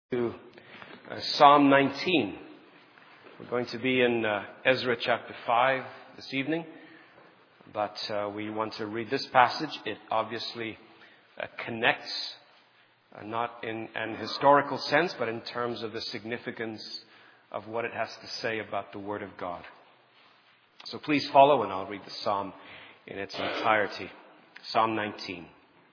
To Psalm 19. We're going to be in Ezra chapter 5 this evening, but we want to read this passage. It obviously connects, not in an historical sense, but in terms of the significance of what it has to say about the Word of God. So please follow, and I'll read the psalm in its entirety. Psalm 19.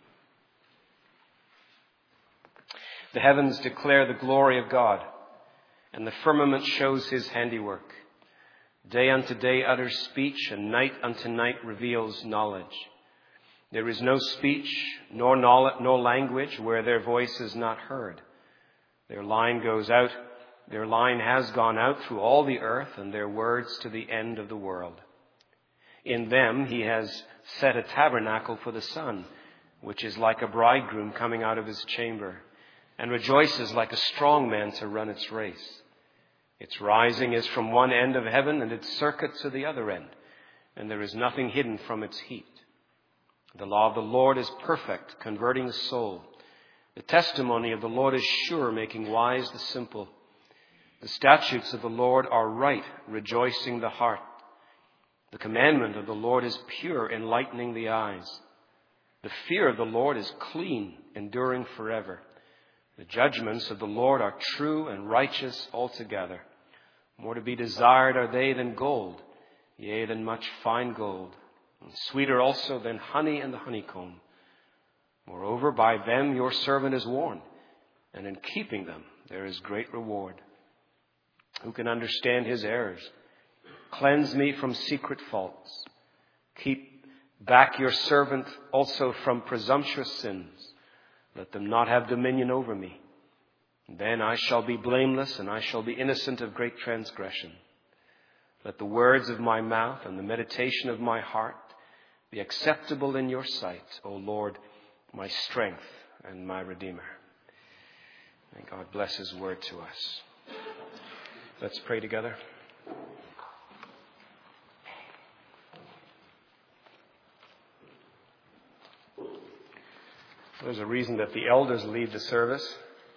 The heavens declare the glory of God, and the firmament shows his handiwork. Day unto day utters speech, and night unto night reveals knowledge. There is no speech, nor language where their voice is not heard. Their line goes out, their line has gone out through all the earth, and their words to the end of the world. In them he has set a tabernacle for the sun, which is like a bridegroom coming out of his chamber, and rejoices like a strong man to run its race. Its rising is from one end of heaven, and its circuit to the other end, and there is nothing hidden from its heat. The law of the Lord is perfect, converting the soul. The testimony of the Lord is sure, making wise the simple. The statutes of the Lord are right, rejoicing the heart. The commandment of the Lord is pure, enlightening the eyes. The fear of the Lord is clean, enduring forever. The judgments of the Lord are true and righteous altogether. More to be desired are they than gold, yea, than much fine gold, and sweeter also than honey and the honeycomb. Moreover, by them your servant is warned, and in keeping them there is great reward. Who can understand his errors? Cleanse me from secret faults. Keep back your servant also from presumptuous sins. Let them not have dominion over me. Then I shall be blameless, and I shall be innocent of great transgression. Let the words of my mouth and the meditation of my heart be acceptable in your sight, O Lord, my strength and my Redeemer. May God bless his word to us. Let's pray together. There's a reason that the elders lead the service.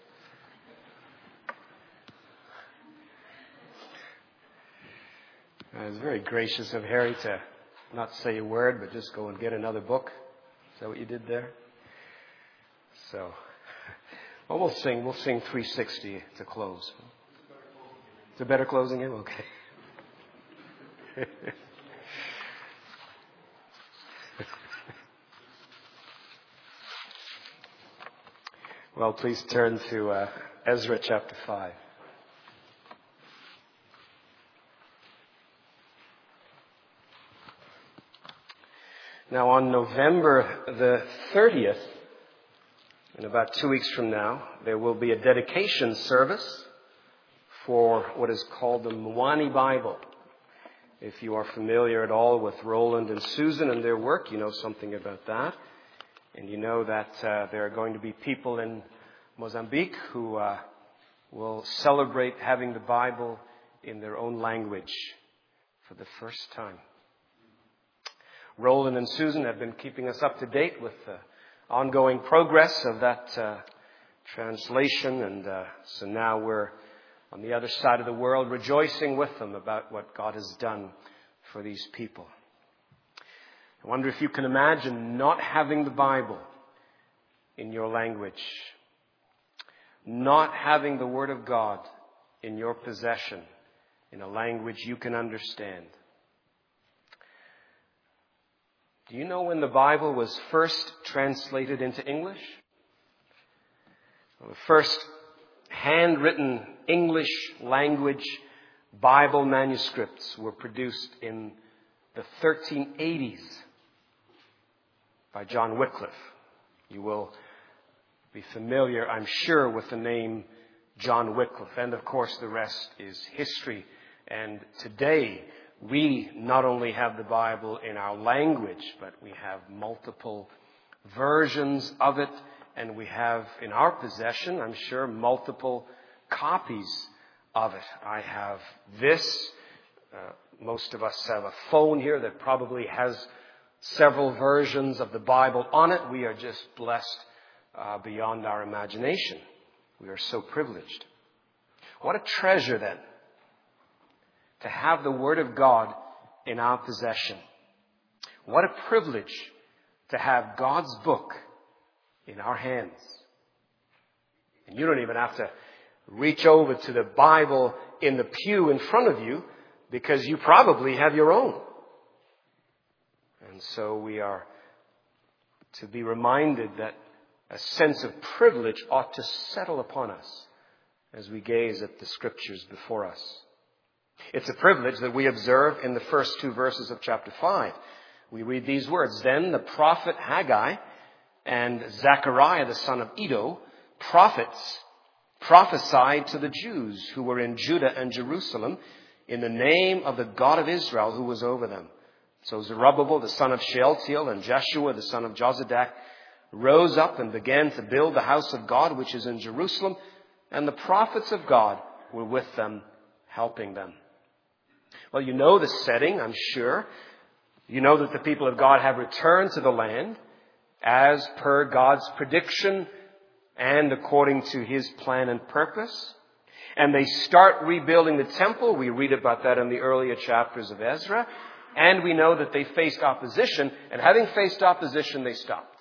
It's very gracious of Harry to not say a word, but just go and get another book. Is that what you did there? So, well, we'll sing 360 to close. It's a better closing hymn? Okay. Well, please turn to Ezra chapter 5. Now, on November the 30th, in about 2 weeks from now, there will be a dedication service for what is called the Mwani Bible. If you are familiar at all with Roland and Susan and their work, you know something about that. And you know that there are going to be people in Mozambique who will celebrate having the Bible in their own language for the first time. Roland and Susan have been keeping us up to date with the ongoing progress of that translation. And so now we're on the other side of the world rejoicing with them about what God has done for these people. I wonder if you can imagine not having the Bible in your language, not having the Word of God in your possession, in a language you can understand. Do you know when the Bible was first translated into English? Well, the first handwritten English language Bible manuscripts were produced in the 1380s. By John Wycliffe. You will be familiar, I'm sure, with the name John Wycliffe. And of course, the rest is history. And today, we not only have the Bible in our language, but we have multiple versions of it. And we have in our possession, I'm sure, multiple copies of it. I have this. Most of us have a phone here that probably has several versions of the Bible on it. We are just blessed beyond our imagination. We are so privileged. What a treasure then to have the Word of God in our possession. What a privilege to have God's book in our hands. And you don't even have to reach over to the Bible in the pew in front of you because you probably have your own. And so we are to be reminded that a sense of privilege ought to settle upon us as we gaze at the Scriptures before us. It's a privilege that we observe in the first two verses of chapter 5. We read these words, "Then the prophet Haggai and Zechariah the son of Iddo, prophets, prophesied to the Jews who were in Judah and Jerusalem in the name of the God of Israel who was over them. So Zerubbabel the son of Shealtiel and Jeshua the son of Jozadak rose up and began to build the house of God which is in Jerusalem, and the prophets of God were with them, helping them." Well, you know the setting, I'm sure. You know that the people of God have returned to the land as per God's prediction and according to His plan and purpose. And they start rebuilding the temple. We read about that in the earlier chapters of Ezra. And we know that they faced opposition. And having faced opposition, they stopped.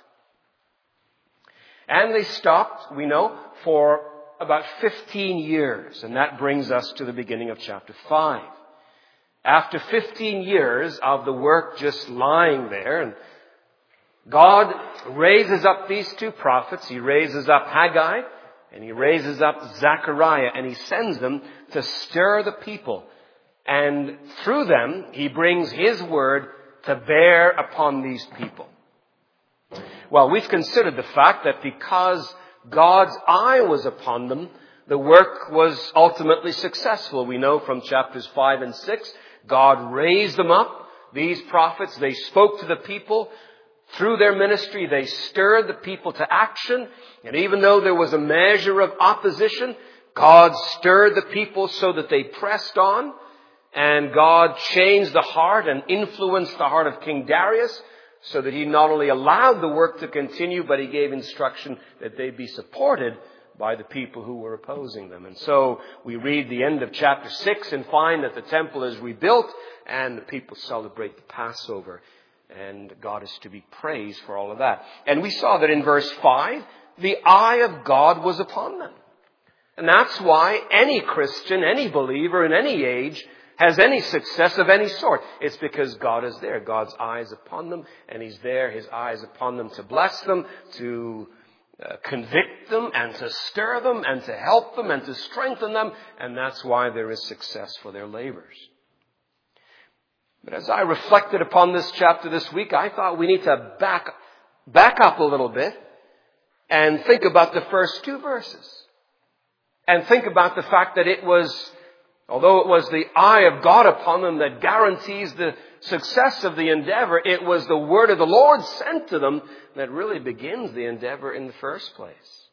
And they stopped, we know, for about 15 years. And that brings us to the beginning of chapter 5. After 15 years of the work just lying there, and God raises up these two prophets. He raises up Haggai and He raises up Zechariah, and He sends them to stir the people. And through them, He brings His word to bear upon these people. Well, we've considered the fact that because God's eye was upon them, the work was ultimately successful. We know from chapters 5 and 6, God raised them up. These prophets, they spoke to the people. Through their ministry, they stirred the people to action. And even though there was a measure of opposition, God stirred the people so that they pressed on. And God changed the heart and influenced the heart of King Darius so that he not only allowed the work to continue, but he gave instruction that they be supported by the people who were opposing them. And so we read the end of chapter 6 and find that the temple is rebuilt and the people celebrate the Passover. And God is to be praised for all of that. And we saw that in verse 5, the eye of God was upon them. And that's why any Christian, any believer in any age has any success of any sort. It's because God is there. God's eye is upon them, and He's there. His eye is upon them to bless them, to convict them, and to stir them, and to help them, and to strengthen them. And that's why there is success for their labors. But as I reflected upon this chapter this week, I thought we need to back up a little bit and think about the first two verses. And think about the fact that it was, although it was the eye of God upon them that guarantees the success of the endeavor, it was the word of the Lord sent to them that really begins the endeavor in the first place.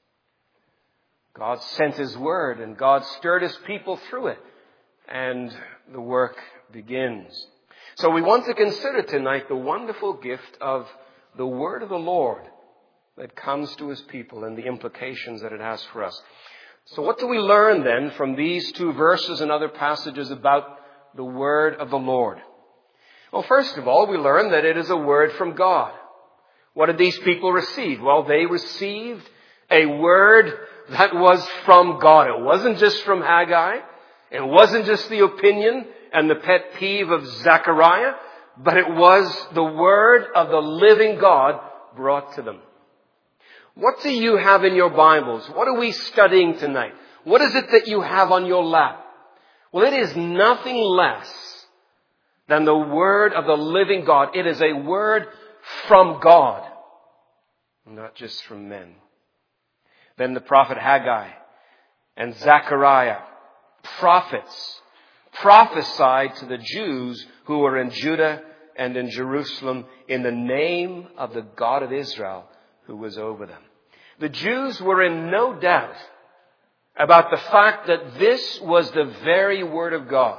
God sent His word and God stirred His people through it. And the work begins. So we want to consider tonight the wonderful gift of the word of the Lord that comes to His people and the implications that it has for us. So what do we learn then from these two verses and other passages about the word of the Lord? Well, first of all, we learn that it is a word from God. What did these people receive? Well, they received a word that was from God. It wasn't just from Haggai. It wasn't just the opinion and the pet peeve of Zechariah, but it was the word of the living God brought to them. What do you have in your Bibles? What are we studying tonight? What is it that you have on your lap? Well, it is nothing less than the word of the living God. It is a word from God, not just from men. Then the prophet Haggai and Zechariah, prophets, prophesied to the Jews who were in Judah and in Jerusalem in the name of the God of Israel who was over them. The Jews were in no doubt about the fact that this was the very word of God.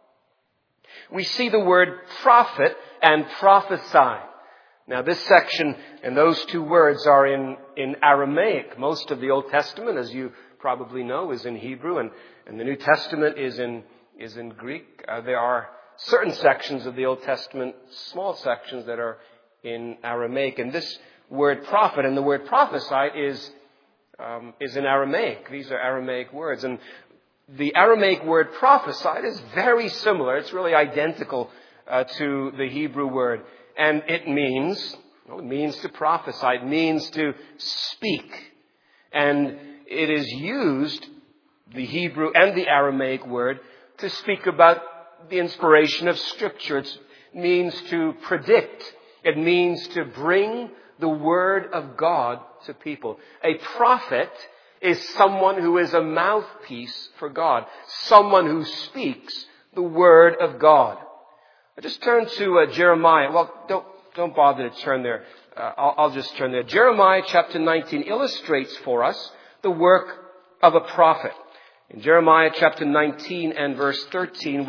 We see the word prophet and prophesy. Now this section and those two words are in Aramaic. Most of the Old Testament, as you probably know, is in Hebrew, and the New Testament is in Greek. There are certain sections of the Old Testament, small sections, that are in Aramaic. And this word prophet and the word prophesy is in Aramaic. These are Aramaic words. And the Aramaic word prophesied is very similar. It's really identical to the Hebrew word. And it means to prophesy. It means to speak. And it is used, the Hebrew and the Aramaic word, to speak about the inspiration of Scripture. It means to predict. It means to bring the Word of God to people. A prophet is someone who is a mouthpiece for God. Someone who speaks the Word of God. I just turn to Jeremiah. Well, don't bother to turn there. I'll just turn there. Jeremiah chapter 19 illustrates for us the work of a prophet. In Jeremiah chapter 19 and verse 13,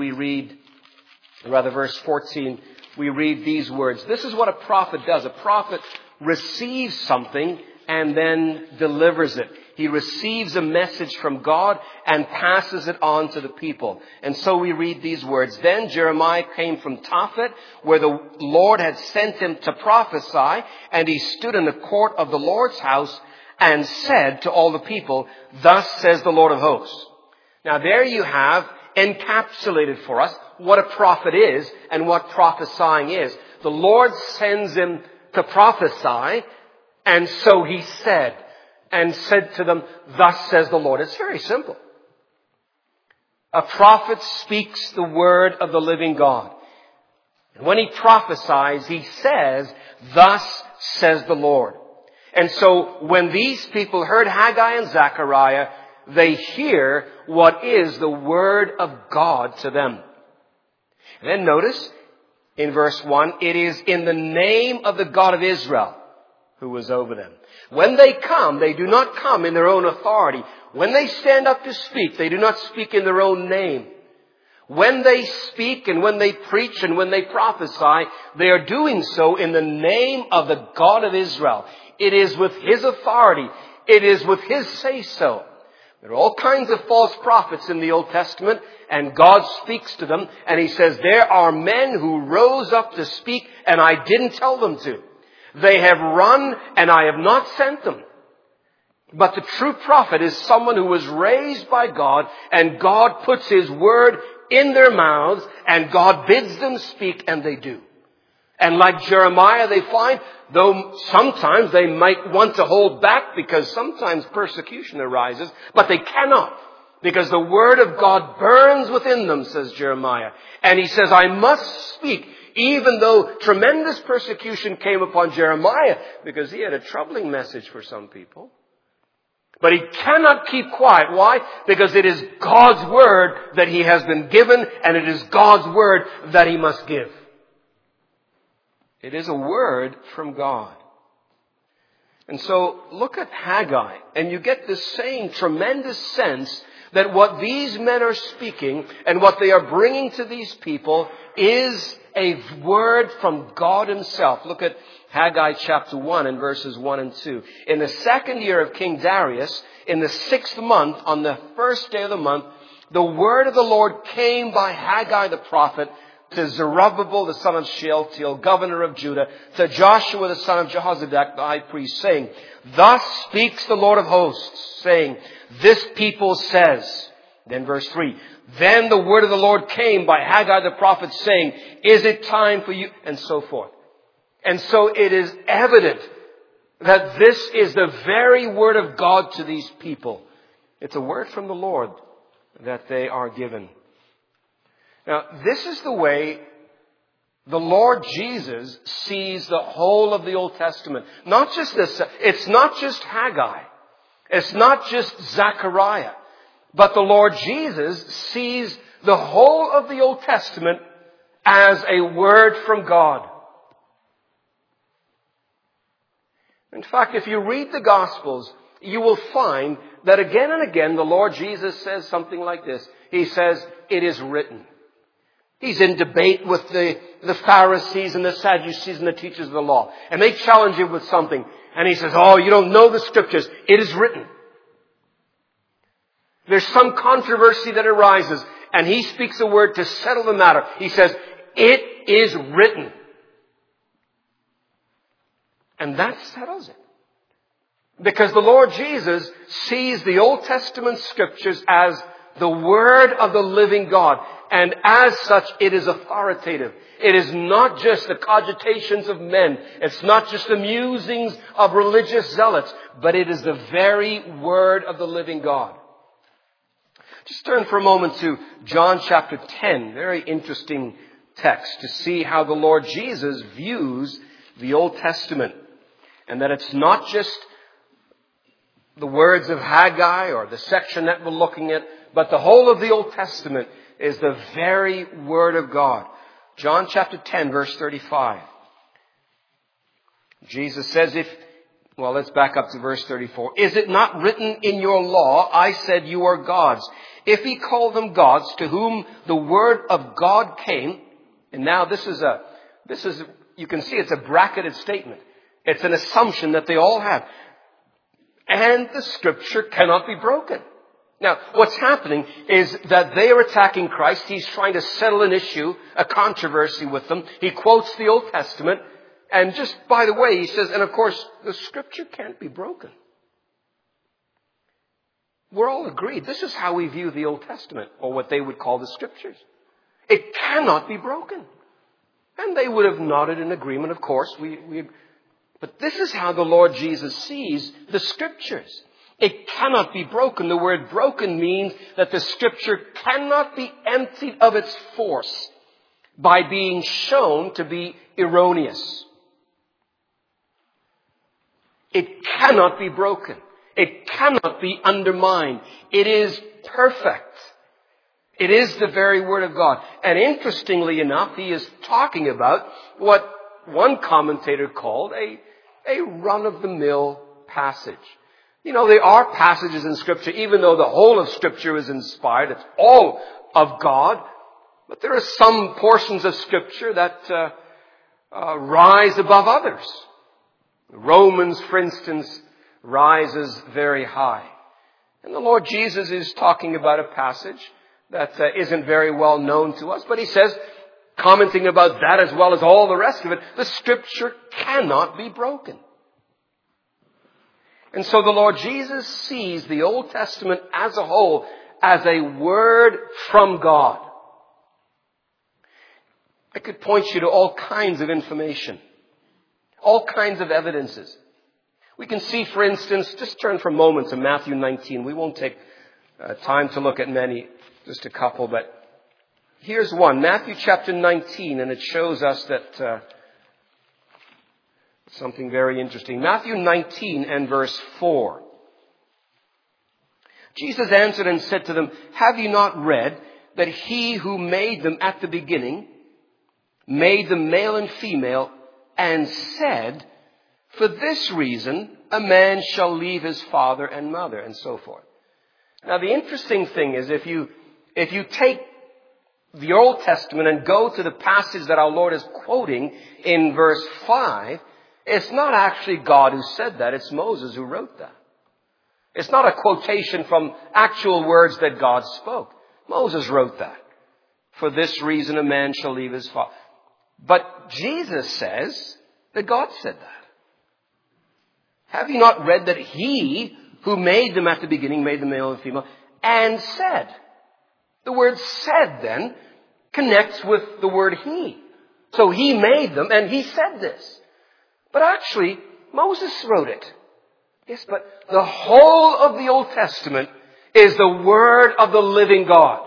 verse 14, we read these words. This is what a prophet does. A prophet receives something and then delivers it. He receives a message from God and passes it on to the people. And so we read these words. Then Jeremiah came from Tophet, where the Lord had sent him to prophesy, and he stood in the court of the Lord's house and said to all the people, "Thus says the Lord of hosts." Now there you have encapsulated for us what a prophet is and what prophesying is. The Lord sends him to prophesy, and so he said to them, "Thus says the Lord." It's very simple. A prophet speaks the word of the living God. And when he prophesies, he says, "Thus says the Lord." And so when these people heard Haggai and Zechariah, they hear what is the word of God to them. And then notice in verse 1, it is in the name of the God of Israel who was over them. When they come, they do not come in their own authority. When they stand up to speak, they do not speak in their own name. When they speak and when they preach and when they prophesy, they are doing so in the name of the God of Israel. It is with His authority. It is with His say-so. There are all kinds of false prophets in the Old Testament, and God speaks to them, and He says, there are men who rose up to speak, and I didn't tell them to. They have run, and I have not sent them. But the true prophet is someone who was raised by God, and God puts His word in their mouths, and God bids them speak, and they do. And like Jeremiah, they find, though sometimes they might want to hold back because sometimes persecution arises, but they cannot, because the word of God burns within them, says Jeremiah. And he says, I must speak, even though tremendous persecution came upon Jeremiah, because he had a troubling message for some people. But he cannot keep quiet. Why? Because it is God's word that he has been given, and it is God's word that he must give. It is a word from God. And so look at Haggai, and you get the same tremendous sense that what these men are speaking and what they are bringing to these people is a word from God Himself. Look at Haggai chapter 1 and verses 1 and 2. In the second year of King Darius, in the 6th month, on the first day of the month, the word of the Lord came by Haggai the prophet to Zerubbabel, the son of Shealtiel, governor of Judah, to Joshua, the son of Jehozadak, the high priest, saying, Thus speaks the Lord of hosts, saying, This people says, then verse 3, Then the word of the Lord came by Haggai the prophet, saying, Is it time for you? And so forth. And so it is evident that this is the very word of God to these people. It's a word from the Lord that they are given. Now, this is the way the Lord Jesus sees the whole of the Old Testament. Not just this. It's not just Haggai. It's not just Zechariah. But the Lord Jesus sees the whole of the Old Testament as a word from God. In fact, if you read the Gospels, you will find that again and again the Lord Jesus says something like this. He says, It is written. He's in debate with the Pharisees and the Sadducees and the teachers of the law. And they challenge him with something. And he says, Oh, you don't know the Scriptures. It is written. There's some controversy that arises, and he speaks a word to settle the matter. He says, "It is written." And that settles it. Because the Lord Jesus sees the Old Testament Scriptures as the Word of the living God. And as such, it is authoritative. It is not just the cogitations of men. It's not just the musings of religious zealots. But it is the very Word of the living God. Just turn for a moment to John chapter 10. Very interesting text to see how the Lord Jesus views the Old Testament. And that it's not just the words of Haggai or the section that we're looking at, but the whole of the Old Testament is the very Word of God. John chapter 10, verse 35. Jesus says, let's back up to verse 34. "Is it not written in your law, I said you are gods? If he called them gods to whom the word of God came," and now this is you can see it's a bracketed statement. It's an assumption that they all have. "And the Scripture cannot be broken." Now, what's happening is that they are attacking Christ. He's trying to settle an issue, a controversy with them. He quotes the Old Testament. And just by the way, he says, and of course, the Scripture can't be broken. We're all agreed. This is how we view the Old Testament, or what they would call the Scriptures. It cannot be broken. And they would have nodded in agreement, of course. But this is how the Lord Jesus sees the Scriptures. It cannot be broken. The word broken means that the Scripture cannot be emptied of its force by being shown to be erroneous. It cannot be broken. It cannot be undermined. It is perfect. It is the very Word of God. And interestingly enough, he is talking about what one commentator called a run-of-the-mill passage. You know, there are passages in Scripture, even though the whole of Scripture is inspired, it's all of God, but there are some portions of Scripture that rise above others. Romans, for instance, rises very high. And the Lord Jesus is talking about a passage that isn't very well known to us, but he says, commenting about that as well as all the rest of it, the Scripture cannot be broken. And so the Lord Jesus sees the Old Testament as a whole as a word from God. I could point you to all kinds of information, all kinds of evidences. We can see, for instance, just turn for a moment to Matthew 19. We won't take time to look at many, just a couple, but here's one. Matthew chapter 19, and it shows us that something very interesting. Matthew 19 and verse 4. Jesus answered and said to them, "Have you not read that he who made them at the beginning made them male and female, and said, for this reason a man shall leave his father and mother," and so forth. Now the interesting thing is if you take the Old Testament and go to the passage that our Lord is quoting in verse 5, it's not actually God who said that. It's Moses who wrote that. It's not a quotation from actual words that God spoke. Moses wrote that. For this reason a man shall leave his father. But Jesus says that God said that. Have you not read that he who made them at the beginning made them male and female, and said? The word said then connects with the word he. So he made them and he said this. But actually, Moses wrote it. Yes, but the whole of the Old Testament is the word of the living God.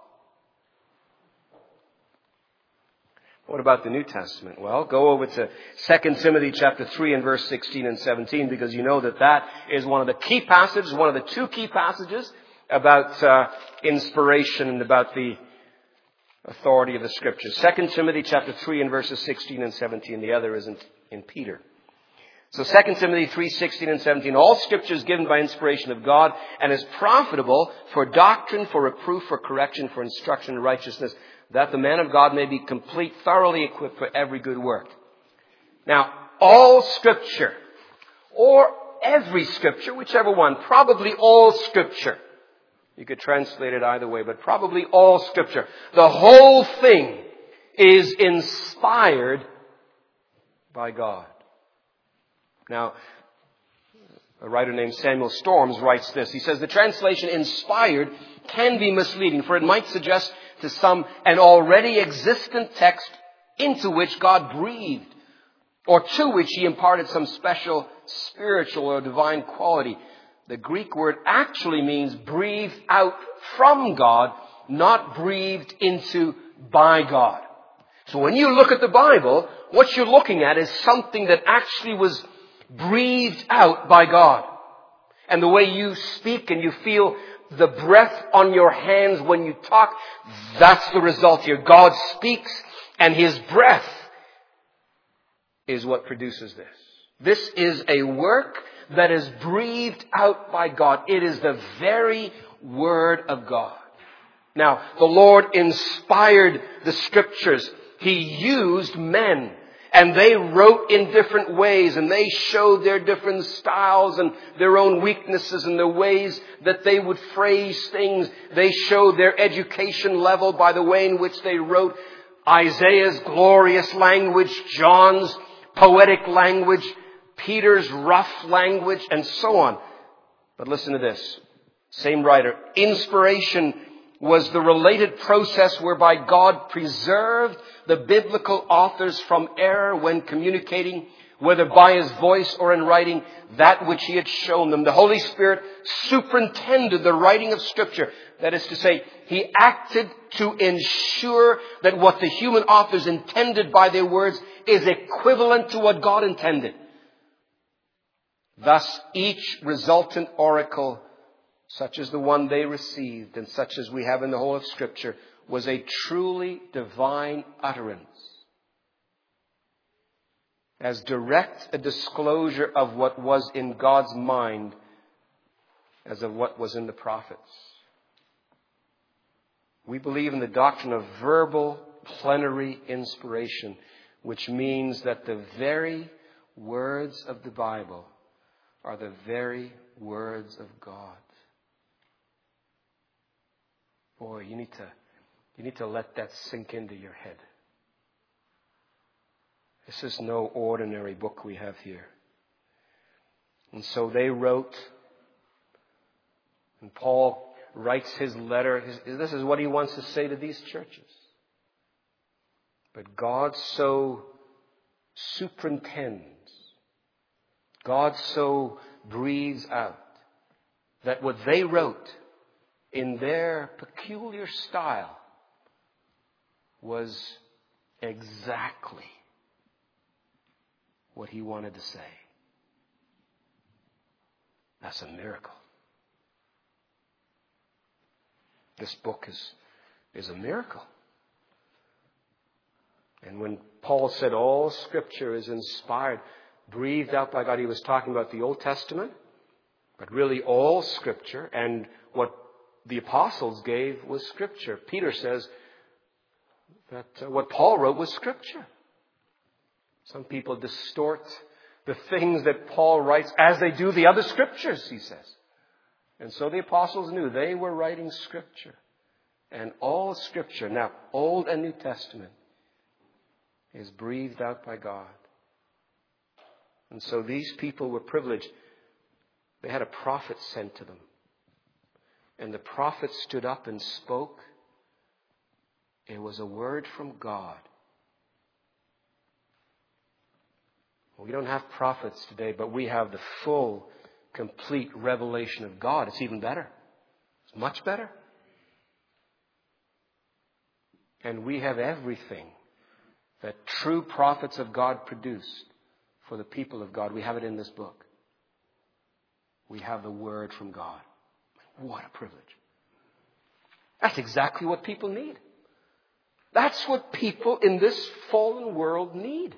What about the New Testament? Well, go over to 2 Timothy chapter 3 and verse 16 and 17, because you know that is one of the key passages, one of the two key passages about inspiration and about the authority of the Scriptures. 2 Timothy chapter 3 and verses 16 and 17. The other is in Peter. So 2 Timothy 3, 16 and 17. All Scripture is given by inspiration of God and is profitable for doctrine, for reproof, for correction, for instruction in righteousness, that the man of God may be complete, thoroughly equipped for every good work. Now, all Scripture, or every Scripture, whichever one, probably all Scripture, You could translate it either way, but probably all Scripture. The whole thing is inspired by God. Now, a writer named Samuel Storms writes this. He says, the translation inspired can be misleading, for it might suggest to some an already existent text into which God breathed, or to which He imparted some special spiritual or divine quality. The Greek word actually means breathed out from God, not breathed into by God. So when you look at the Bible, what you're looking at is something that actually was breathed out by God. And the way you speak and you feel the breath on your hands when you talk, that's the result here. God speaks and His breath is what produces this. This is a work that is breathed out by God. It is the very Word of God. Now, the Lord inspired the Scriptures. He used men, and they wrote in different ways, and they showed their different styles and their own weaknesses and the ways that they would phrase things. They showed their education level by the way in which they wrote. Isaiah's glorious language, John's poetic language, Peter's rough language, and so on. But listen to this. Same writer. Inspiration was the related process whereby God preserved the biblical authors from error when communicating, whether by His voice or in writing, that which He had shown them. The Holy Spirit superintended the writing of Scripture. That is to say, He acted to ensure that what the human authors intended by their words is equivalent to what God intended. Thus, each resultant oracle, such as the one they received and such as we have in the whole of Scripture, was a truly divine utterance, as direct a disclosure of what was in God's mind as of what was in the prophets. We believe in the doctrine of verbal plenary inspiration, which means that the very words of the Bible are the very words of God. Boy, you need to let that sink into your head. This is no ordinary book we have here. And so they wrote, and Paul writes his letter. This is what he wants to say to these churches. But God so superintends, God so breathes out, that what they wrote in their peculiar style was exactly what He wanted to say. That's a miracle. This book is a miracle. And when Paul said all Scripture is inspired, breathed out by God, he was talking about the Old Testament, but really all Scripture. And what the apostles gave was Scripture. Peter says that what Paul wrote was Scripture. Some people distort the things that Paul writes as they do the other Scriptures, he says. And so the apostles knew they were writing Scripture. And all Scripture, now Old and New Testament, is breathed out by God. And so these people were privileged. They had a prophet sent to them. And the prophet stood up and spoke. It was a word from God. We don't have prophets today, but we have the full, complete revelation of God. It's even better. It's much better. And we have everything that true prophets of God produced for the people of God. We have it in this book. We have the word from God. What a privilege. That's exactly what people need. That's what people in this fallen world need.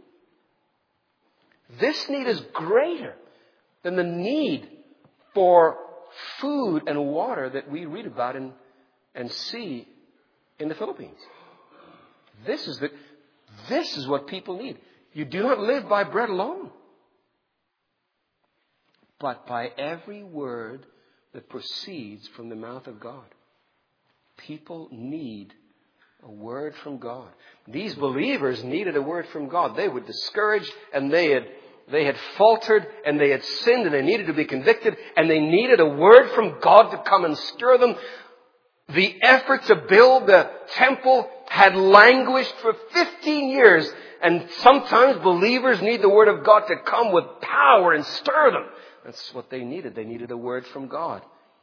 This need is greater than the need for food and water that we read about and see in the Philippines. This is what people need. You do not live by bread alone, but by every word that proceeds from the mouth of God. People need a word from God. These believers needed a word from God. They were discouraged and they had faltered and they had sinned and they needed to be convicted and they needed a word from God to come and stir them. The effort to build the temple had languished for 15 years, and sometimes believers need the word of God to come with power and stir them. That's what they needed. They needed a word from God.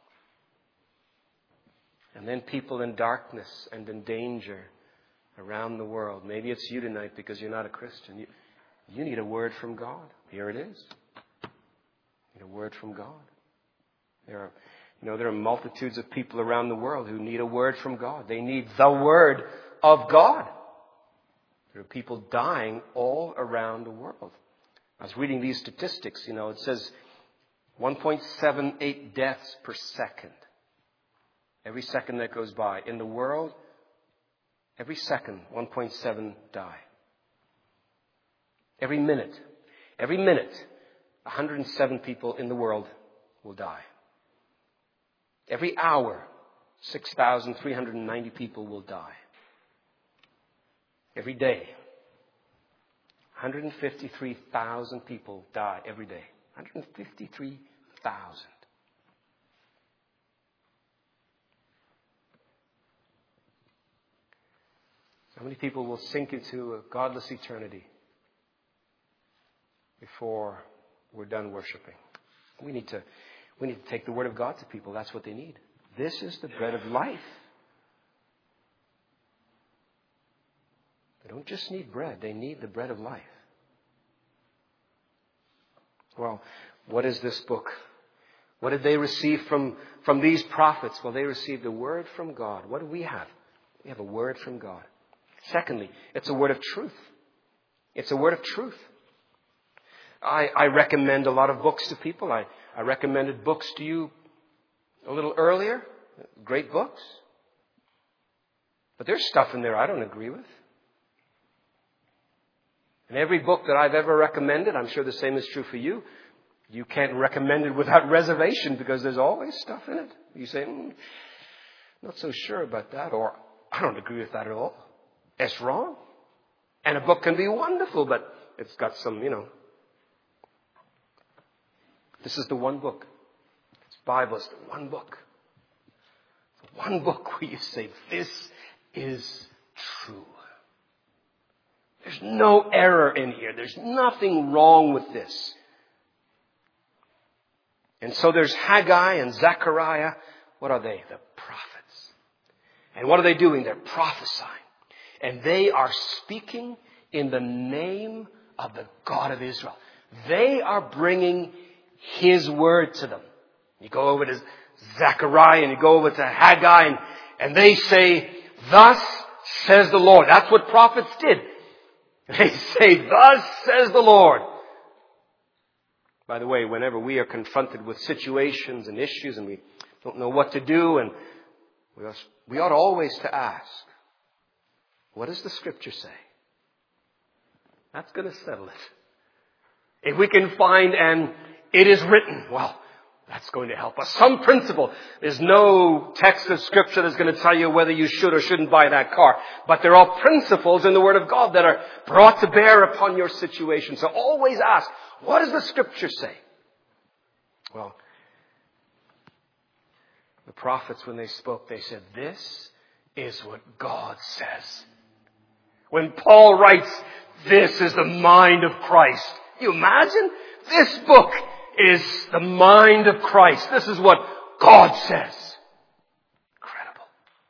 And then people in darkness and in danger around the world. Maybe it's you tonight because you're not a Christian. You need a word from God. Here it is. You need a word from God. There are multitudes of people around the world who need a word from God. They need the word of God. There are people dying all around the world. I was reading these statistics. It says 1.78 deaths per second. Every second that goes by. In the world, every second, 1.7 die. Every minute, 107 people in the world will die. Every hour, 6,390 people will die. Every day, 153,000 people die every day. 153,000. How many people will sink into a godless eternity before we're done worshiping? We need to take the word of God to people. That's what they need. This is the bread of life. They don't just need bread. They need the bread of life. Well, what is this book? What did they receive from these prophets? Well, they received a word from God. What do we have? We have a word from God. Secondly, it's a word of truth. It's a word of truth. I recommend a lot of books to people. I recommended books to you a little earlier. Great books. But there's stuff in there I don't agree with. And every book that I've ever recommended, I'm sure the same is true for you. You can't recommend it without reservation because there's always stuff in it. You say, not so sure about that, or I don't agree with that at all. It's wrong. And a book can be wonderful, but it's got some, This is the one book. This Bible is the one book. The one book where you say, this is true. There's no error in here. There's nothing wrong with this. And so there's Haggai and Zechariah. What are they? The prophets. And what are they doing? They're prophesying. And they are speaking in the name of the God of Israel. They are bringing His word to them. You go over to Zechariah and you go over to Haggai and they say, thus says the Lord. That's what prophets did. They say, thus says the Lord. By the way, whenever we are confronted with situations and issues and we don't know what to do, and we ought always to ask, what does the Scripture say? That's going to settle it. If we can find and it is written, well, that's going to help us. Some principle. There's no text of Scripture that's going to tell you whether you should or shouldn't buy that car. But there are principles in the Word of God that are brought to bear upon your situation. So always ask, what does the Scripture say? Well, the prophets, when they spoke, they said, this is what God says. When Paul writes, this is the mind of Christ. You imagine? This book is the mind of Christ. This is what God says. Incredible.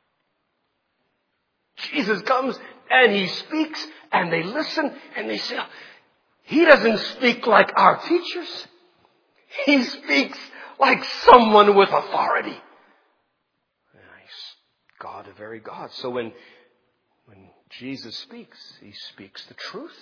Jesus comes and He speaks and they listen and they say, He doesn't speak like our teachers. He speaks like someone with authority. He's God, the very God. So when Jesus speaks, He speaks the truth.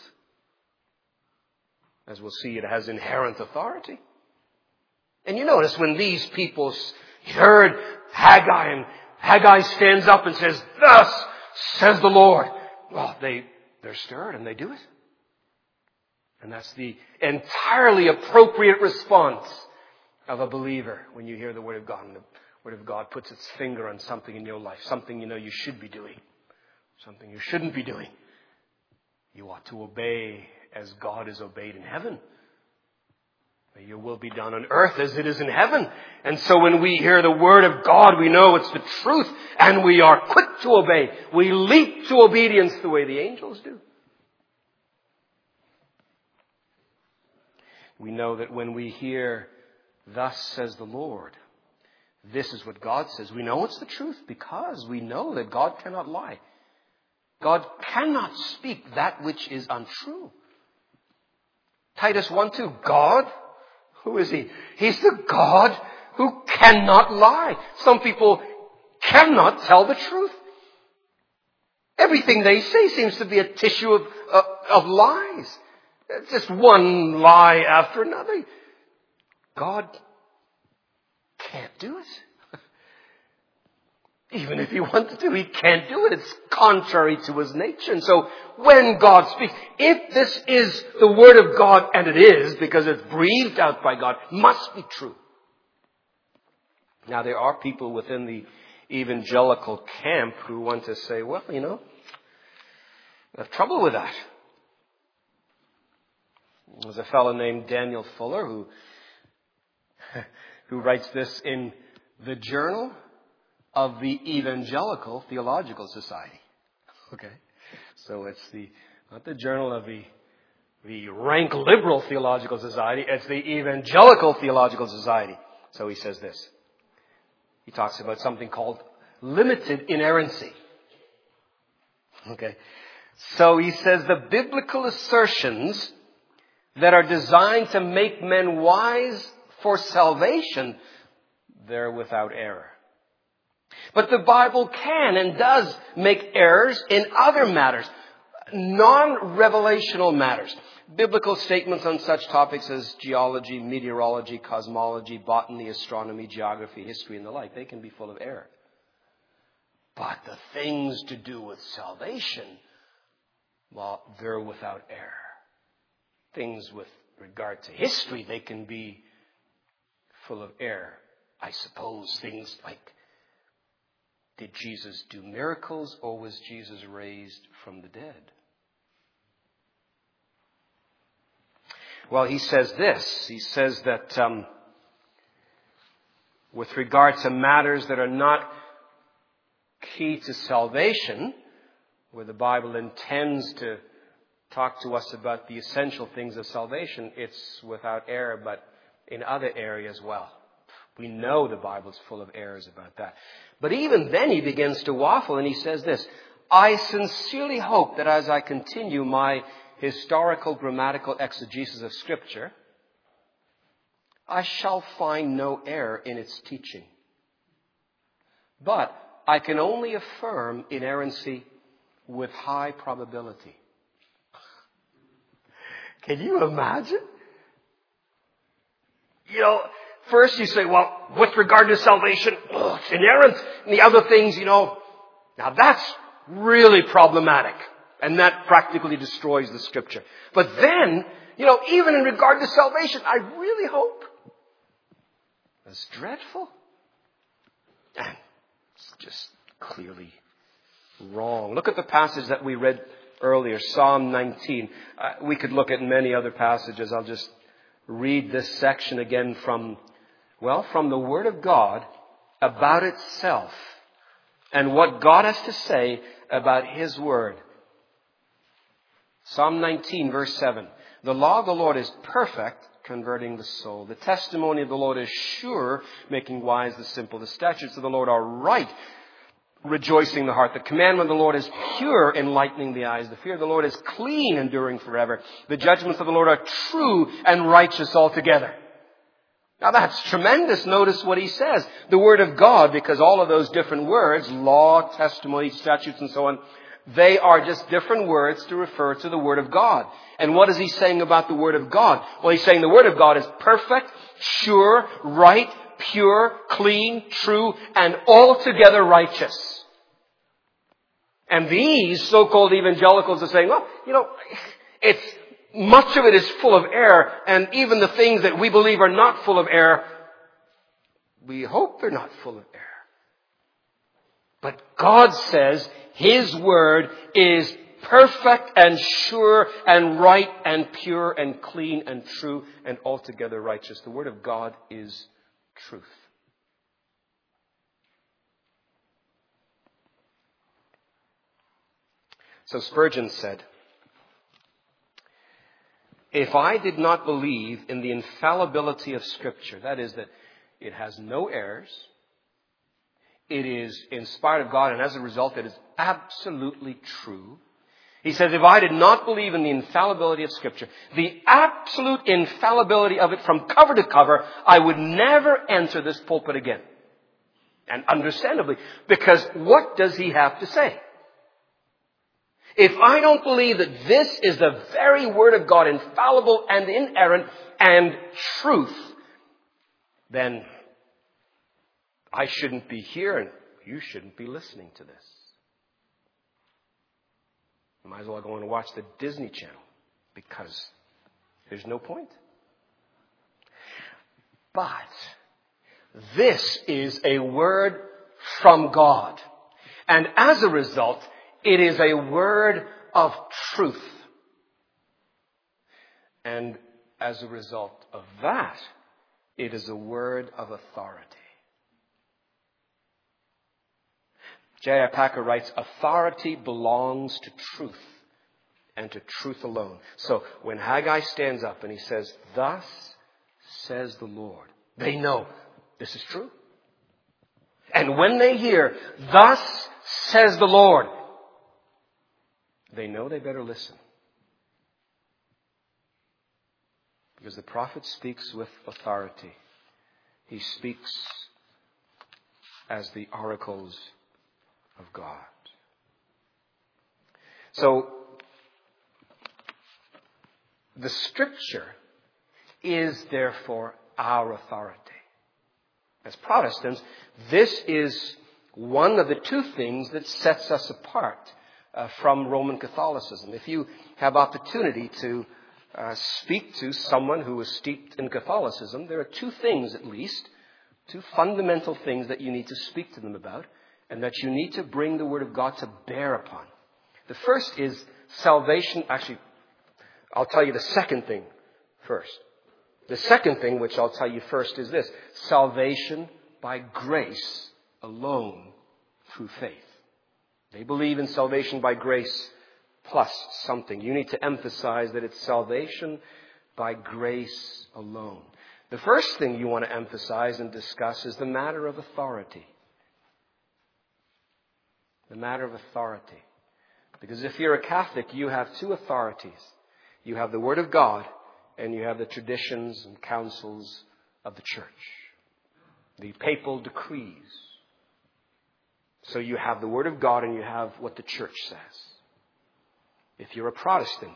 As we'll see, it has inherent authority. And you notice when these people heard Haggai, and Haggai stands up and says, thus says the Lord. Well, they're stirred and they do it. And that's the entirely appropriate response of a believer when you hear the Word of God and the Word of God puts its finger on something in your life, something you know you should be doing, something you shouldn't be doing. You ought to obey as God is obeyed in heaven. May your will be done on earth as it is in heaven. And so when we hear the Word of God, we know it's the truth and we are quick to obey. We leap to obedience the way the angels do. We know that when we hear, "Thus says the Lord," this is what God says. We know it's the truth because we know that God cannot lie. God cannot speak that which is untrue. Titus 1:2, God, who is He? He's the God who cannot lie. Some people cannot tell the truth. Everything they say seems to be a tissue of lies. It's just one lie after another. God can't do it. Even if He wanted to, He can't do it. It's contrary to His nature. And so when God speaks, if this is the Word of God, and it is because it's breathed out by God, must be true. Now there are people within the evangelical camp who want to say, well, I have trouble with that. There's a fellow named Daniel Fuller who writes this in the Journal of the Evangelical Theological Society. Okay, so it's not the Journal of the rank liberal theological society. It's the Evangelical Theological Society. So he says this. He talks about something called limited inerrancy. Okay, so he says the biblical assertions that are designed to make men wise for salvation, they're without error. But the Bible can and does make errors in other matters, non-revelational matters. Biblical statements on such topics as geology, meteorology, cosmology, botany, astronomy, geography, history, and the like, they can be full of error. But the things to do with salvation, well, they're without error. Things with regard to history, they can be full of error. I suppose things like, did Jesus do miracles or was Jesus raised from the dead? Well, he says this. He says that with regard to matters that are not key to salvation, where the Bible intends to talk to us about the essential things of salvation, it's without error, but in other areas, well, we know the Bible's full of errors about that. But even then he begins to waffle and he says this, I sincerely hope that as I continue my historical grammatical exegesis of Scripture, I shall find no error in its teaching. But I can only affirm inerrancy with high probability. Can you imagine? First you say, well, with regard to salvation, it's inerrant. And the other things, now that's really problematic. And that practically destroys the Scripture. But then, even in regard to salvation, I really hope. That's dreadful. And it's just clearly wrong. Look at the passage that we read earlier, Psalm 19. We could look at many other passages. I'll just read this section again from the Word of God about itself and what God has to say about His Word. Psalm 19, verse 7. The law of the Lord is perfect, converting the soul. The testimony of the Lord is sure, making wise the simple. The statutes of the Lord are right, rejoicing the heart. The commandment of the Lord is pure, enlightening the eyes. The fear of the Lord is clean, enduring forever. The judgments of the Lord are true and righteous altogether. Now that's tremendous. Notice what he says. The Word of God, because all of those different words, law, testimony, statutes, and so on, they are just different words to refer to the Word of God. And what is he saying about the Word of God? Well, he's saying the Word of God is perfect, sure, right, pure, clean, true, and altogether righteous. And these so-called evangelicals are saying, well, much of it is full of error, and even the things that we believe are not full of error, We hope they're not full of error. But God says His Word is perfect and sure and right and pure and clean and true and altogether righteous. The Word of God is truth. So Spurgeon said, if I did not believe in the infallibility of Scripture, that is, that it has no errors, it is inspired of God, and as a result, it is absolutely true. He says, if I did not believe in the infallibility of Scripture, the absolute infallibility of it from cover to cover, I would never enter this pulpit again. And understandably, because what does he have to say? If I don't believe that this is the very Word of God, infallible and inerrant and truth, then I shouldn't be here and you shouldn't be listening to this. You might as well go and watch the Disney Channel because there's no point. But this is a word from God. And as a result, it is a word of truth. And as a result of that, it is a word of authority. J.I. Packer writes, authority belongs to truth and to truth alone. So when Haggai stands up and he says, thus says the Lord, they know this is true. And when they hear, thus says the Lord, they know they better listen. Because the prophet speaks with authority. He speaks as the oracles of God. So, the Scripture is therefore our authority. As Protestants, this is one of the two things that sets us apart from Roman Catholicism. If you have opportunity to speak to someone who is steeped in Catholicism, there are two things at least, two fundamental things that you need to speak to them about and that you need to bring the Word of God to bear upon. The first is salvation. Actually, I'll tell you the second thing first. The second thing, which I'll tell you first, is this: salvation by grace alone through faith. They believe in salvation by grace plus something. You need to emphasize that it's salvation by grace alone. The first thing you want to emphasize and discuss is the matter of authority. The matter of authority. Because if you're a Catholic, you have two authorities. You have the Word of God and you have the traditions and councils of the Church. The papal decrees. So you have the Word of God and you have what the Church says. If you're a Protestant,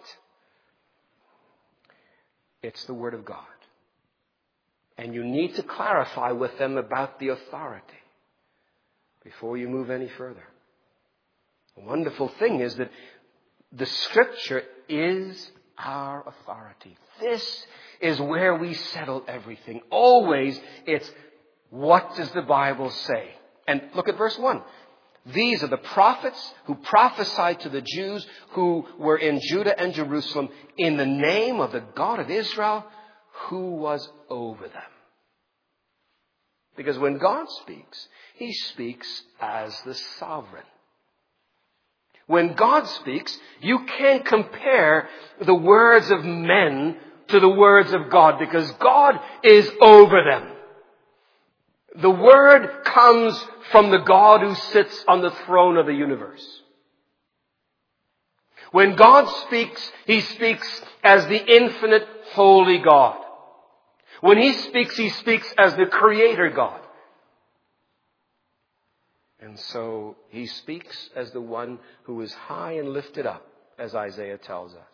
it's the Word of God. And you need to clarify with them about the authority before you move any further. The wonderful thing is that the Scripture is our authority. This is where we settle everything. Always, it's what does the Bible say? And look at verse 1. These are the prophets who prophesied to the Jews who were in Judah and Jerusalem in the name of the God of Israel who was over them. Because when God speaks, He speaks as the sovereign. When God speaks, you can't compare the words of men to the words of God because God is over them. The Word comes from the God who sits on the throne of the universe. When God speaks, He speaks as the infinite, holy God. When He speaks as the Creator God. And so He speaks as the one who is high and lifted up, as Isaiah tells us.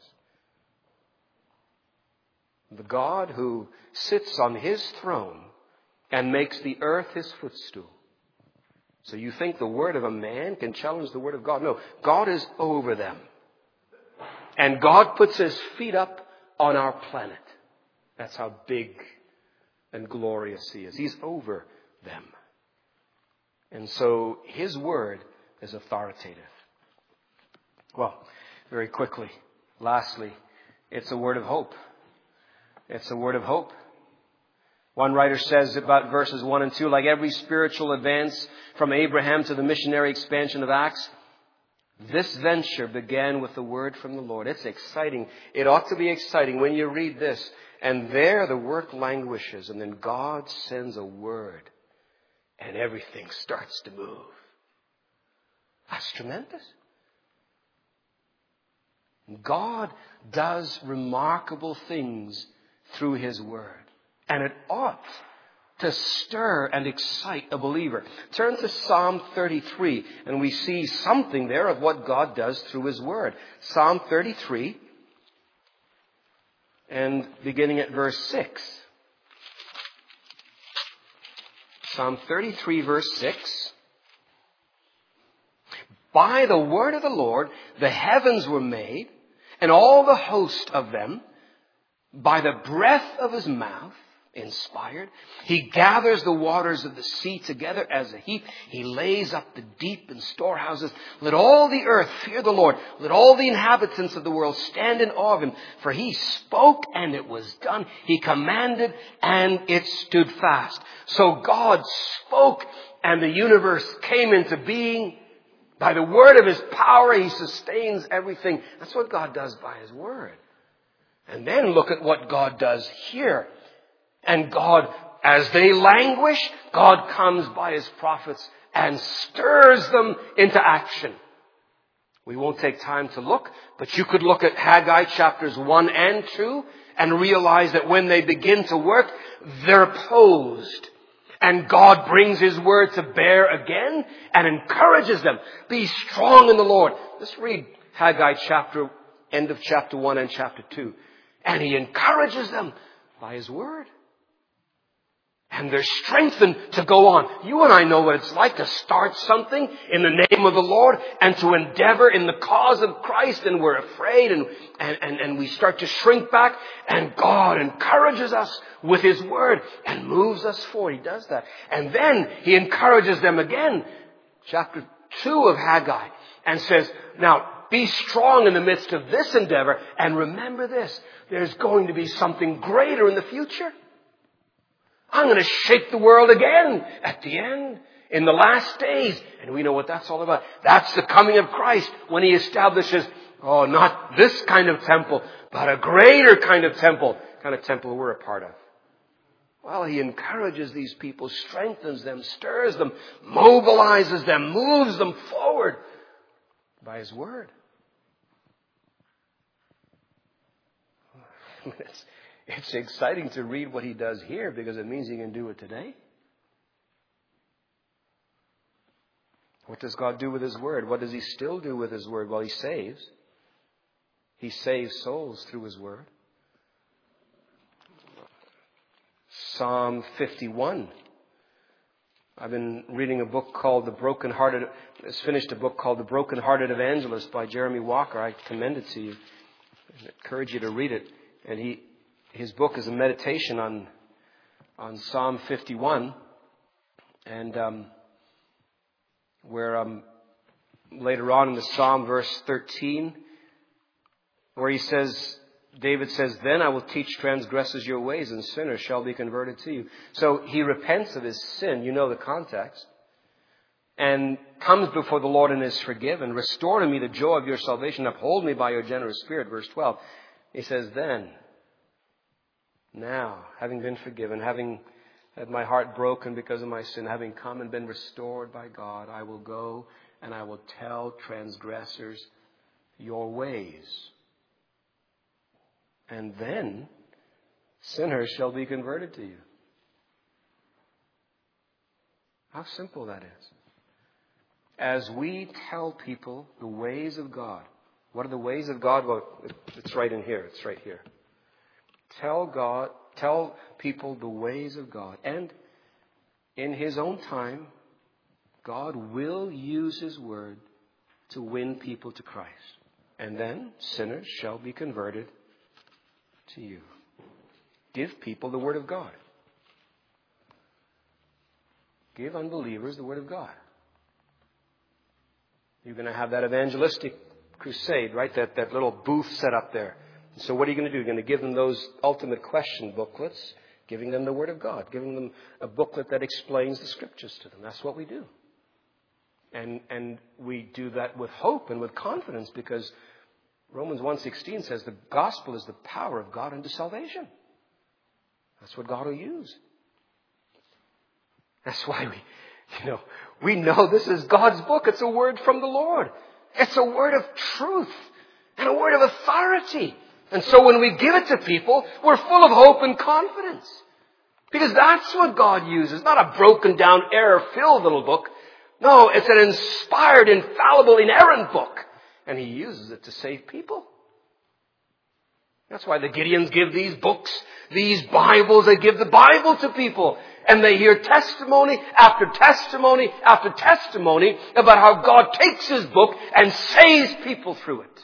The God who sits on His throne and makes the earth His footstool. So you think the word of a man can challenge the word of God? No, God is over them. And God puts His feet up on our planet. That's how big and glorious He is. He's over them. And so his word is authoritative. Well, very quickly, lastly, it's a word of hope. It's a word of hope. One writer says about verses 1 and 2, like every spiritual advance from Abraham to the missionary expansion of Acts, this venture began with the word from the Lord. It's exciting. It ought to be exciting when you read this. And there the work languishes, and then God sends a word, and everything starts to move. That's tremendous. God does remarkable things through his word. And it ought to stir and excite a believer. Turn to Psalm 33, and we see something there of what God does through his word. Psalm 33, and beginning at verse 6. Psalm 33, verse 6. By the word of the Lord, the heavens were made, and all the host of them, by the breath of his mouth, inspired. He gathers the waters of the sea together as a heap. He lays up the deep in storehouses. Let all the earth fear the Lord. Let all the inhabitants of the world stand in awe of him. For he spoke and it was done. He commanded and it stood fast. So God spoke and the universe came into being. By the word of his power, he sustains everything. That's what God does by his word. And then look at what God does here. And God, as they languish, God comes by his prophets and stirs them into action. We won't take time to look, but you could look at Haggai chapters 1 and 2 and realize that when they begin to work, they're opposed. And God brings his word to bear again and encourages them. Be strong in the Lord. Let's read Haggai end of chapter 1 and chapter 2. And he encourages them by his word. And they're strengthened to go on. You and I know what it's like to start something in the name of the Lord and to endeavor in the cause of Christ, and we're afraid and we start to shrink back, and God encourages us with his word and moves us forward. He does that. And then he encourages them again, chapter 2 of Haggai, and says, now be strong in the midst of this endeavor, and remember this, there's going to be something greater in the future. I'm going to shake the world again at the end, in the last days. And we know what that's all about. That's the coming of Christ when he establishes, not this kind of temple, but a greater kind of temple we're a part of. Well, he encourages these people, strengthens them, stirs them, mobilizes them, moves them forward by his word. It's exciting to read what he does here because it means he can do it today. What does God do with his word? What does he still do with his word? Well, he saves. He saves souls through his word. Psalm 51. I've been reading a book called finished a book called The Broken-Hearted Evangelist by Jeremy Walker. I commend it to you. I encourage you to read it. And his book is a meditation on Psalm 51, and where later on in the Psalm, verse 13, where David says, "Then I will teach transgressors your ways, and sinners shall be converted to you." So he repents of his sin, you know the context, and comes before the Lord and is forgiven. "Restore to me the joy of your salvation, uphold me by your generous spirit." Verse 12, he says, "Then, now, having been forgiven, having had my heart broken because of my sin, having come and been restored by God, I will go and I will tell transgressors your ways. And then sinners shall be converted to you." How simple that is. As we tell people the ways of God. What are the ways of God? Well, it's right in here. It's right here. Tell people the ways of God. And in his own time, God will use his word to win people to Christ. And then sinners shall be converted to you. Give people the word of God. Give unbelievers the Word of God. You're going to have that evangelistic crusade, right? That little booth set up there. So what are you going to do? You're going to give them those ultimate question booklets, giving them the Word of God, giving them a booklet that explains the Scriptures to them. That's what we do. And we do that with hope and with confidence because Romans 1:16 says the gospel is the power of God unto salvation. That's what God will use. That's why we know this is God's book. It's a word from the Lord. It's a word of truth and a word of authority. And so when we give it to people, we're full of hope and confidence. Because that's what God uses. Not a broken down, error-filled little book. No, it's an inspired, infallible, inerrant book. And He uses it to save people. That's why the Gideons give these books, these Bibles. They give the Bible to people. And they hear testimony after testimony after testimony about how God takes His book and saves people through it.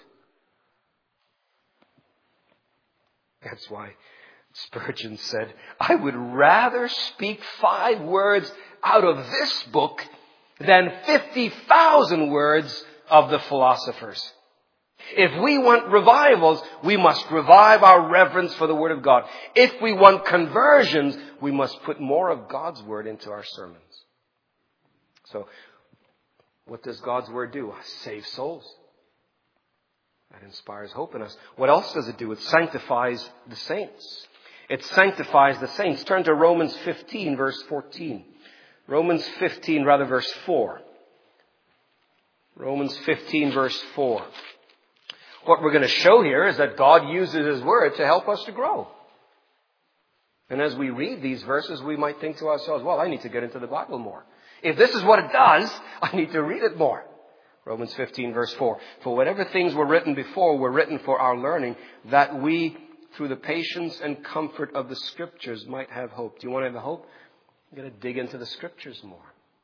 That's why Spurgeon said, I would rather speak 5 words out of this book than 50,000 words of the philosophers. If we want revivals, we must revive our reverence for the Word of God. If we want conversions, we must put more of God's Word into our sermons. So, what does God's Word do? Save souls. That inspires hope in us. What else does it do? It sanctifies the saints. It sanctifies the saints. Turn to Romans 15, verse 14. Romans 15, verse 4. Romans 15, verse 4. What we're going to show here is that God uses His Word to help us to grow. And as we read these verses, we might think to ourselves, well, I need to get into the Bible more. If this is what it does, I need to read it more. Romans 15, verse 4. For whatever things were written before were written for our learning, that we, through the patience and comfort of the Scriptures, might have hope. Do you want to have hope? You've got to dig into the Scriptures more.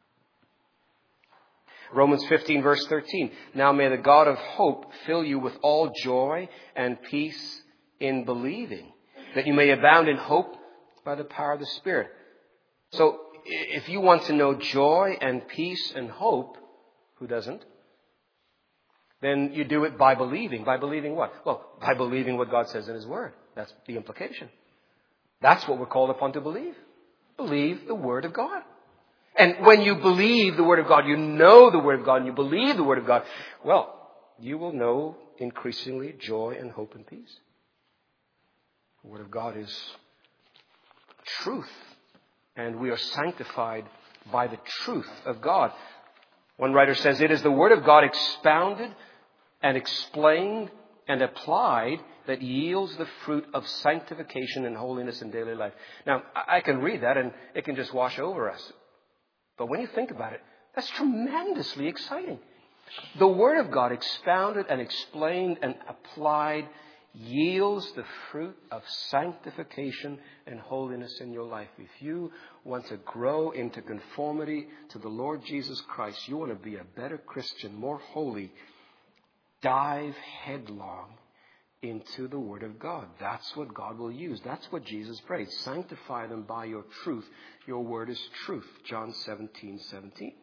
Romans 15, verse 13. Now may the God of hope fill you with all joy and peace in believing, that you may abound in hope by the power of the Spirit. So, if you want to know joy and peace and hope, who doesn't? Then you do it by believing. By believing what? Well, by believing what God says in His Word. That's the implication. That's what we're called upon to believe. Believe the Word of God. And when you believe the Word of God, you know the Word of God, and you believe the Word of God, well, you will know increasingly joy and hope and peace. The Word of God is truth. And we are sanctified by the truth of God. One writer says, it is the Word of God expounded and explained and applied that yields the fruit of sanctification and holiness in daily life. Now, I can read that and it can just wash over us. But when you think about it, that's tremendously exciting. The Word of God expounded and explained and applied yields the fruit of sanctification and holiness in your life. If you want to grow into conformity to the Lord Jesus Christ, you want to be a better Christian, more holy, dive headlong into the Word of God. That's what God will use. That's what Jesus prayed. Sanctify them by your truth. Your word is truth. John 17:17.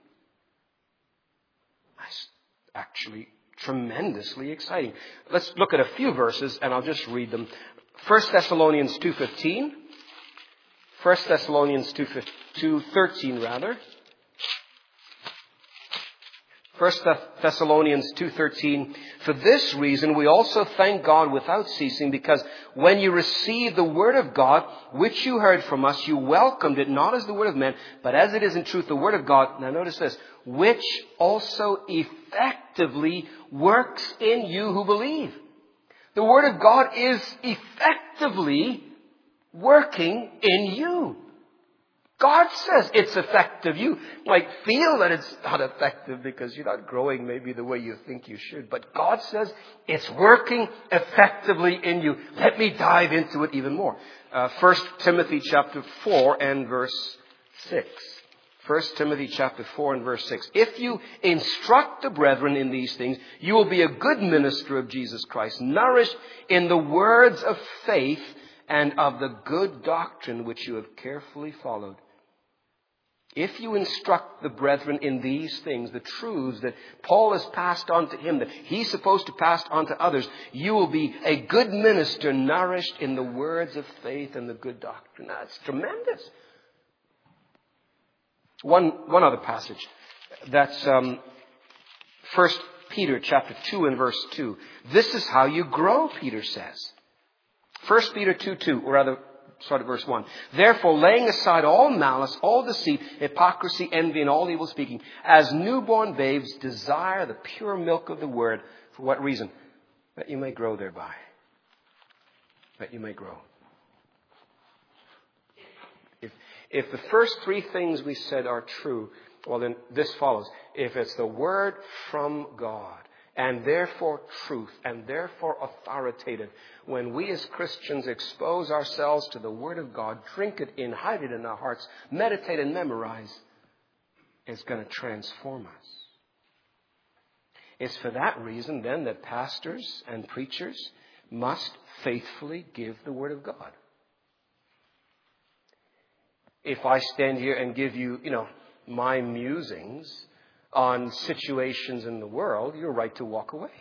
That's actually tremendously exciting. Let's look at a few verses and I'll just read them. 1 Thessalonians 2:15. 1 Thessalonians 2:13 rather. 1 Thessalonians 2:13, for this reason we also thank God without ceasing, because when you received the word of God, which you heard from us, you welcomed it not as the word of men, but as it is in truth the word of God. Now notice this, which also effectively works in you who believe. The word of God is effectively working in you. God says it's effective. You might feel that it's not effective because you're not growing maybe the way you think you should. But God says it's working effectively in you. Let me dive into it even more. 1 Timothy chapter 4 and verse 6. 1 Timothy chapter 4 and verse 6. If you instruct the brethren in these things, you will be a good minister of Jesus Christ, nourished in the words of faith and of the good doctrine which you have carefully followed. if you instruct the brethren in these things, the truths that Paul has passed on to him, that he's supposed to pass on to others, you will be a good minister nourished in the words of faith and the good doctrine. That's tremendous. One other passage. That's 1 Peter chapter 2 and verse 2. This is how you grow, Peter says. 1 Peter 2:2, or rather, start at verse 1. Therefore, laying aside all malice, all deceit, hypocrisy, envy, and all evil speaking, as newborn babes desire the pure milk of the word. For what reason? That you may grow thereby. That you may grow. If the first three things we said are true, well then this follows. If it's the word from God, and therefore truth, and therefore authoritative, when we as Christians expose ourselves to the word of God, drink it in, hide it in our hearts, meditate and memorize, it's going to transform us. It's for that reason then that pastors and preachers must faithfully give the word of God. If I stand here and give you, my musings on situations in the world, you're right to walk away.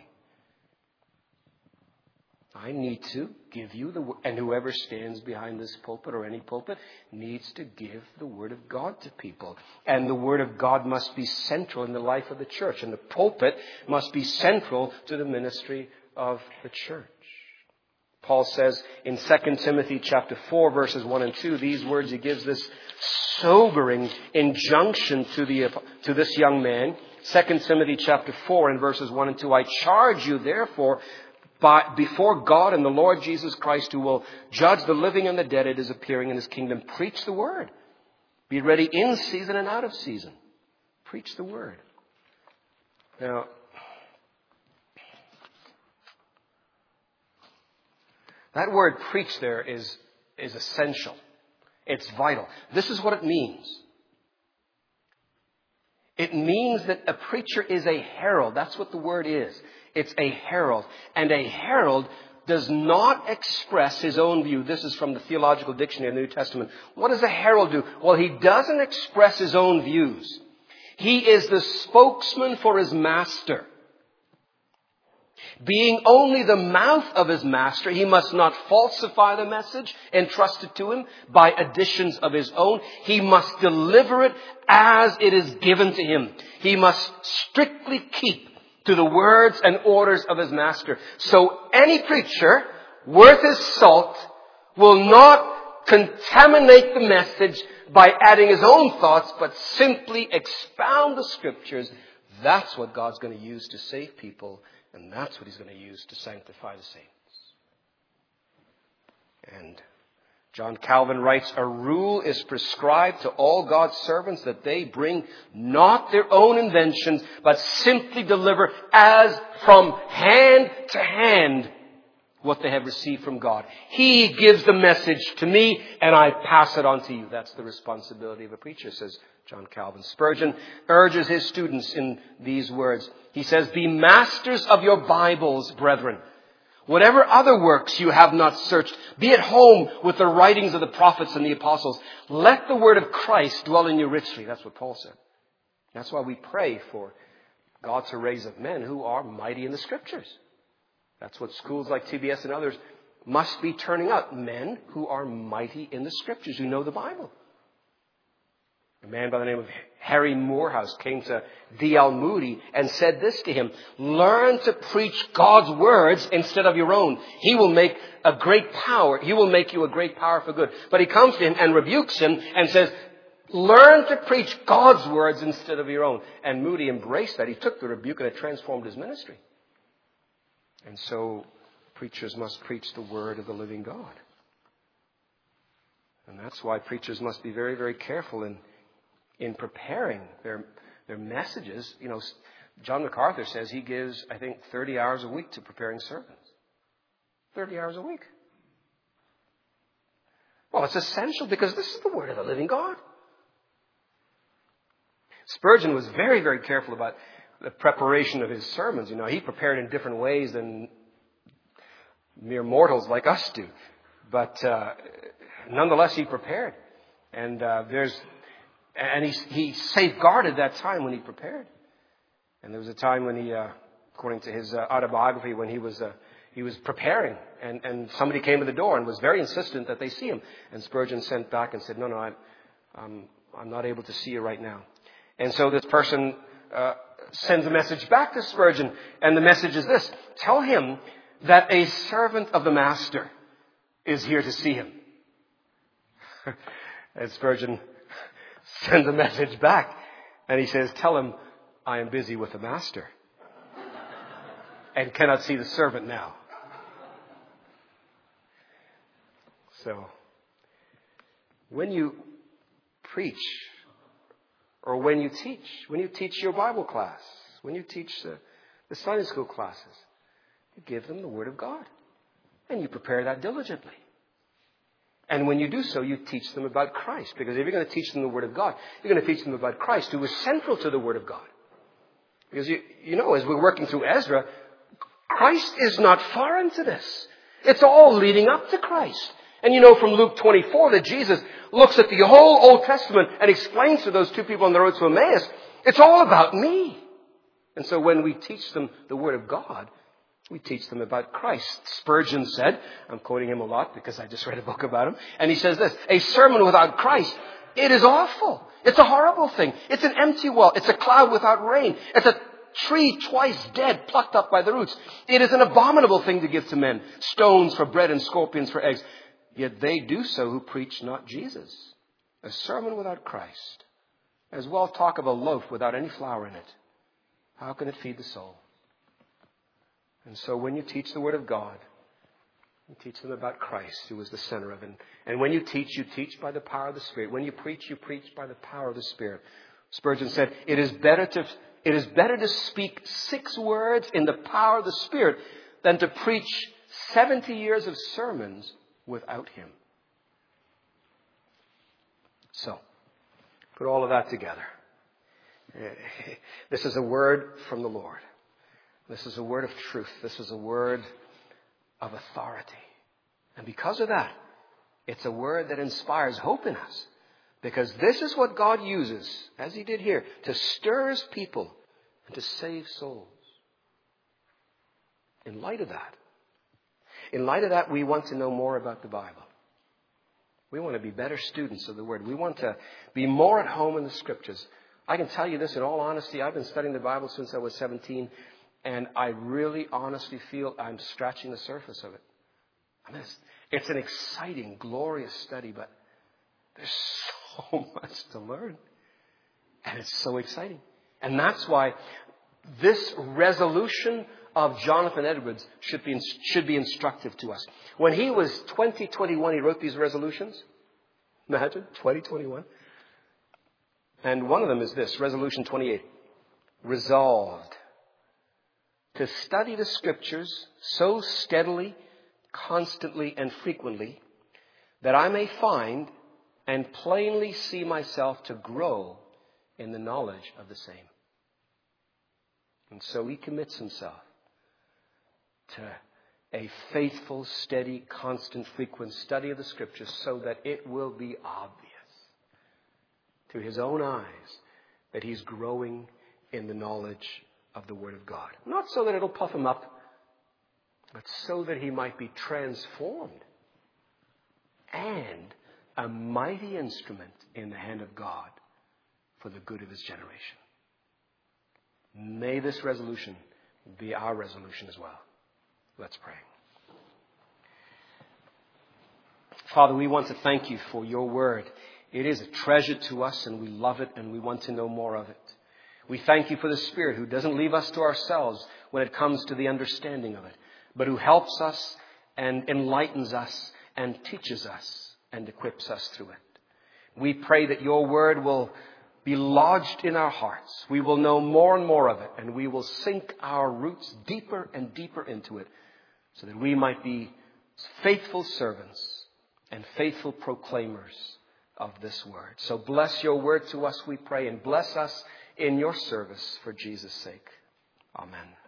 I need to give you the word, and whoever stands behind this pulpit or any pulpit needs to give the word of God to people. And the word of God must be central in the life of the church, and the pulpit must be central to the ministry of the church. Paul says in 2 Timothy chapter 4, verses 1 and 2, these words, he gives this sobering injunction to this young man. 2 Timothy chapter 4 and verses 1 and 2, I charge you therefore before God and the Lord Jesus Christ, who will judge the living and the dead at his appearing in his kingdom, preach the word. Be ready in season and out of season. Preach the word. Now, that word preach there is essential. It's vital. This is what it means. It means that a preacher is a herald. That's what the word is. It's a herald. And a herald does not express his own view. This is from the Theological Dictionary of the New Testament. What does a herald do? Well, he doesn't express his own views. He is the spokesman for his master. Being only the mouth of his master, he must not falsify the message entrusted to him by additions of his own. He must deliver it as it is given to him. He must strictly keep to the words and orders of his master. So any preacher worth his salt will not contaminate the message by adding his own thoughts, but simply expound the scriptures. That's what God's going to use to save people. And that's what he's going to use to sanctify the saints. And John Calvin writes, a rule is prescribed to all God's servants that they bring not their own inventions, but simply deliver as from hand to hand what they have received from God. He gives the message to me and I pass it on to you. That's the responsibility of a preacher, says John Calvin. Spurgeon urges his students in these words. He says, be masters of your Bibles, brethren. Whatever other works you have not searched, be at home with the writings of the prophets and the apostles. Let the word of Christ dwell in you richly. That's what Paul said. That's why we pray for God to raise up men who are mighty in the scriptures. That's what schools like TBS and others must be turning out. Men who are mighty in the scriptures, who know the Bible. A man by the name of Harry Morehouse came to D.L. Moody and said this to him, learn to preach God's words instead of your own. He will make a great power. He will make you a great power for good. But he comes to him and rebukes him and says, learn to preach God's words instead of your own. And Moody embraced that. He took the rebuke and it transformed his ministry. And so preachers must preach the word of the living God. And that's why preachers must be very, very careful in preparing their messages. You know, John MacArthur says he gives, I think, 30 hours a week to preparing sermons. 30 hours a week. Well, it's essential because this is the word of the living God. Spurgeon was very, very careful about the preparation of his sermons. You know, he prepared in different ways than mere mortals like us do. But nonetheless, he prepared. And there's And he safeguarded that time when he prepared. And there was a time when he, according to his autobiography, when he was preparing, and somebody came to the door and was very insistent that they see him. And Spurgeon sent back and said, no, I'm not able to see you right now. And so this person sends a message back to Spurgeon, and the message is this: tell him that a servant of the Master is here to see him. And Spurgeon sends a message back, and he says, tell him I am busy with the Master and cannot see the servant now. So, when you preach, or when you teach your Bible class, when you teach the Sunday school classes, you give them the Word of God. And you prepare that diligently. And when you do so, you teach them about Christ. Because if you're going to teach them the Word of God, you're going to teach them about Christ, who is central to the Word of God. Because you know, as we're working through Ezra, Christ is not foreign to this. It's all leading up to Christ. And you know from Luke 24 that Jesus looks at the whole Old Testament and explains to those two people on the road to Emmaus, it's all about me. And so when we teach them the Word of God, we teach them about Christ. Spurgeon said, I'm quoting him a lot because I just read a book about him, and he says this: a sermon without Christ, it is awful. It's a horrible thing. It's an empty well. It's a cloud without rain. It's a tree twice dead, plucked up by the roots. It is an abominable thing to give to men, stones for bread and scorpions for eggs. Yet they do so who preach not Jesus. A sermon without Christ. As well talk of a loaf without any flour in it. How can it feed the soul? And so when you teach the Word of God, you teach them about Christ, who is the center of it. And when you teach by the power of the Spirit. When you preach by the power of the Spirit. Spurgeon said, it is better to speak 6 words in the power of the Spirit than to preach 70 years of sermons without Him. So, put all of that together. This is a word from the Lord. This is a word of truth. This is a word of authority. And because of that, it's a word that inspires hope in us. Because this is what God uses, as He did here, to stir His people and to save souls. In light of that, we want to know more about the Bible. We want to be better students of the Word. We want to be more at home in the Scriptures. I can tell you this in all honesty. I've been studying the Bible since I was 17, and I really honestly feel I'm scratching the surface of it. I mean, it's an exciting, glorious study, but there's so much to learn. And it's so exciting. And that's why this resolution of Jonathan Edwards should be instructive to us. When he was 21, he wrote these resolutions. Imagine, 21. And one of them is this, resolution 28. Resolved to study the Scriptures so steadily, constantly, and frequently that I may find and plainly see myself to grow in the knowledge of the same. And so he commits himself to a faithful, steady, constant, frequent study of the Scriptures so that it will be obvious to his own eyes that he's growing in the knowledge of the Word of God. Not so that it'll puff him up, but so that he might be transformed and a mighty instrument in the hand of God for the good of His generation. May this resolution be our resolution as well. Let's pray. Father, we want to thank You for Your Word. It is a treasure to us, and we love it, and we want to know more of it. We thank You for the Spirit who doesn't leave us to ourselves when it comes to the understanding of it, but who helps us and enlightens us and teaches us and equips us through it. We pray that Your Word will be lodged in our hearts. We will know more and more of it, and we will sink our roots deeper and deeper into it so that we might be faithful servants and faithful proclaimers of this Word. So bless Your Word to us, we pray, and bless us in Your service for Jesus' sake. Amen.